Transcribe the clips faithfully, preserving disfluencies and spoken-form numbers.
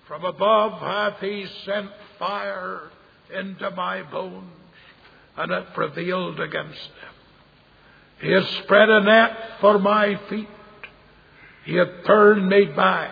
From above hath he sent fire into my bones, and it prevailed against them. He hath spread a net for my feet. He hath turned me back.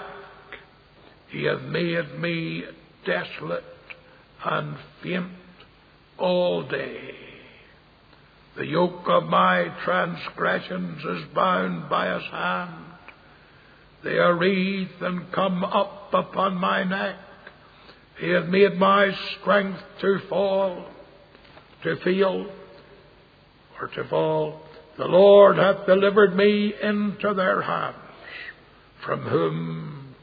He hath made me desolate and faint all day. The yoke of my transgressions is bound by his hand. They are wreathed and come up upon my neck. He hath made my strength to fall, to fail, or to fall. The Lord hath delivered me into their hands, from whom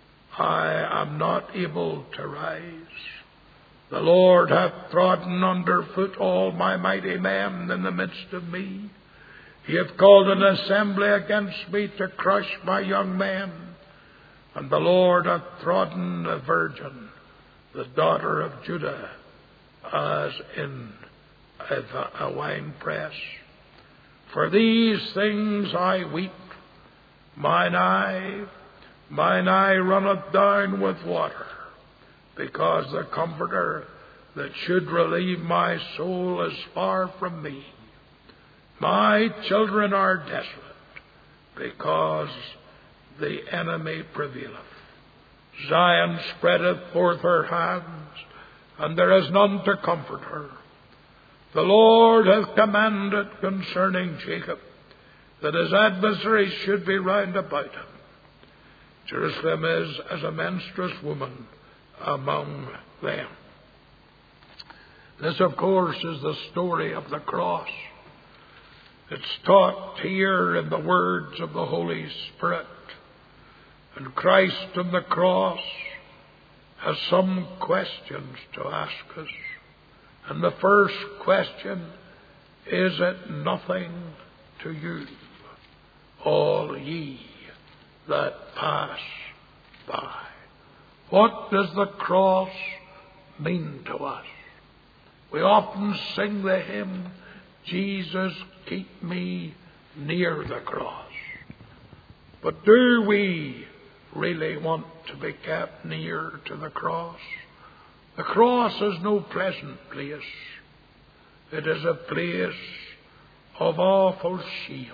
I am not able to rise. The Lord hath trodden under foot all my mighty men in the midst of me. He hath called an assembly against me to crush my young men. And the Lord hath trodden a virgin, the daughter of Judah, as in a winepress. For these things I weep. Mine eye, mine eye runneth down with water, because the Comforter that should relieve my soul is far from me. My children are desolate, because the enemy prevaileth. Zion spreadeth forth her hands, and there is none to comfort her. The Lord hath commanded concerning Jacob, that his adversaries should be round about him. Jerusalem is as a menstruous woman among them. This, of course, is the story of the cross. It's taught here in the words of the Holy Spirit. And Christ on the cross has some questions to ask us. And the first question, is it nothing to you, all ye that pass by? What does the cross mean to us? We often sing the hymn, Jesus, keep me near the cross. But do we really want to be kept near to the cross? The cross is no pleasant place. It is a place of awful shame.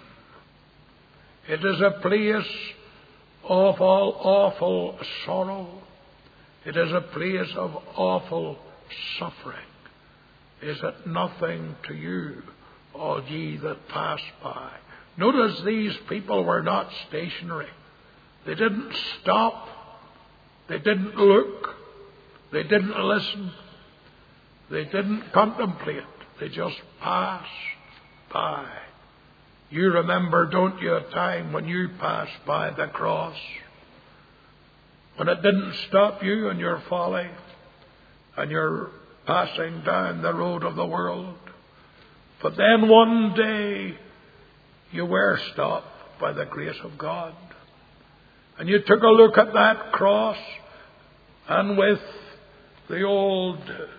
It is a place of all awful sorrow. It is a place of awful suffering. Is it nothing to you, all ye that pass by? Notice these people were not stationary. They didn't stop. They didn't look. They didn't listen. They didn't contemplate. They just passed by. You remember, don't you, a time when you passed by the cross? When it didn't stop you in your folly and your passing down the road of the world. But then one day you were stopped by the grace of God. And you took a look at that cross, and with the old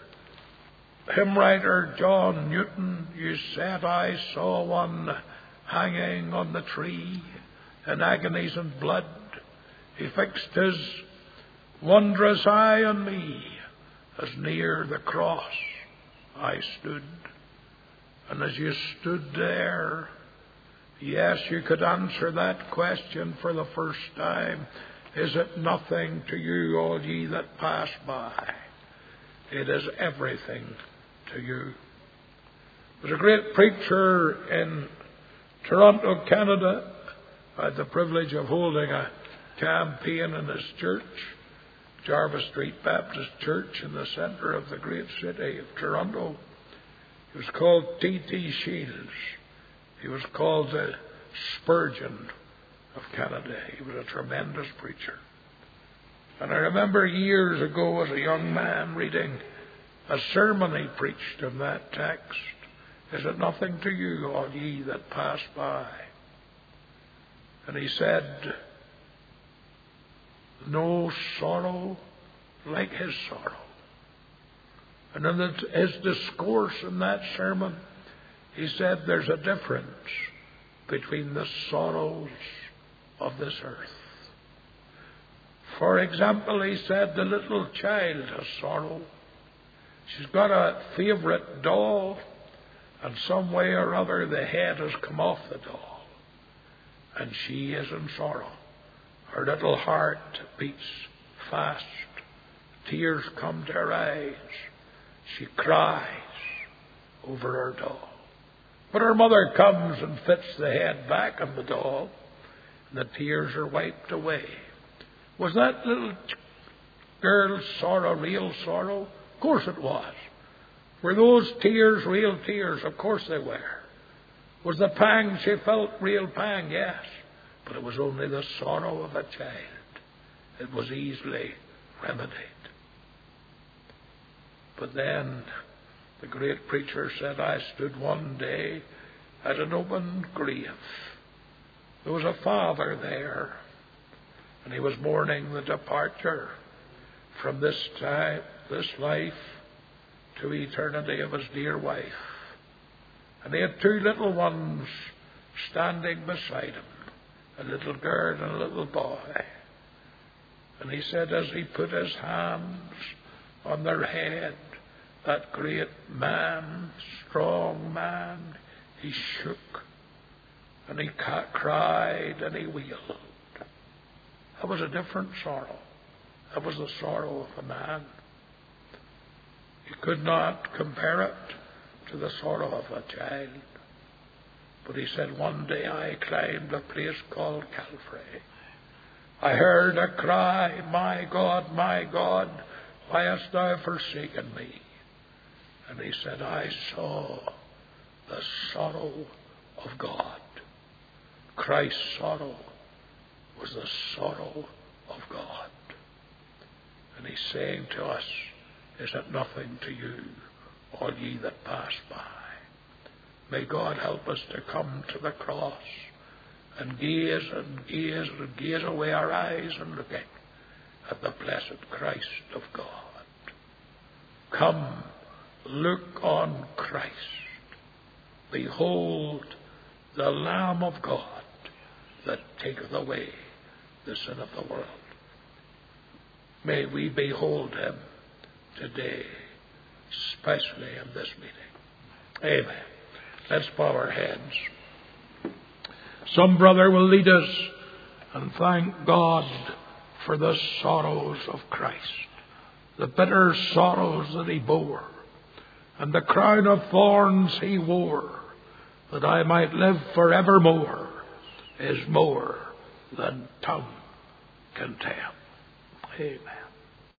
hymn writer John Newton, you said, I saw one hanging on the tree in agonies and blood. He fixed his wondrous eye on me, as near the cross I stood. And as you stood there, yes, you could answer that question for the first time. Is it nothing to you, all ye that pass by? It is everything to you. There's a great preacher in Toronto, Canada. I had the privilege of holding a campaign in his church, Jarvis Street Baptist Church, in the centre of the great city of Toronto. He was called T T Shields. He was called the Spurgeon of Canada. He was a tremendous preacher. And I remember years ago as a young man reading a sermon he preached in that text. Is it nothing to you, all ye that pass by? And he said, no sorrow like his sorrow. And in the, his discourse in that sermon, he said there's a difference between the sorrows of this earth. For example, he said, the little child has sorrow. She's got a favourite doll, and some way or other the head has come off the doll, and she is in sorrow. Her little heart beats fast. Tears come to her eyes. She cries over her doll. But her mother comes and fits the head back on the doll, and the tears are wiped away. Was that little girl's sorrow real sorrow? Of course it was. Were those tears real tears? Of course they were. Was the pang she felt real pang? Yes. But it was only the sorrow of a child. It was easily remedied. But then the great preacher said, I stood one day at an open grave. There was a father there, and he was mourning the departure from this time, this life, to eternity of his dear wife. And he had two little ones standing beside him, a little girl and a little boy. And he said, as he put his hands on their head, that great man, strong man, he shook, and he ca- cried, and he wailed. That was a different sorrow. That was the sorrow of a man. You could not compare it to the sorrow of a child. But he said, one day I climbed a place called Calvary. I heard a cry, my God, my God, why hast thou forsaken me? And he said, I saw the sorrow of God. Christ's sorrow was the sorrow of God. And he's saying to us, is it nothing to you, all ye that pass by? May God help us to come to the cross and gaze and gaze and gaze away our eyes and looking at the blessed Christ of God. Come, look on Christ. Behold the Lamb of God that taketh away the sin of the world. May we behold him today, especially in this meeting. Amen. Let's bow our heads. Some brother will lead us and thank God for the sorrows of Christ, the bitter sorrows that he bore, and the crown of thorns he wore, that I might live forevermore, is more than tongue can tell. Amen.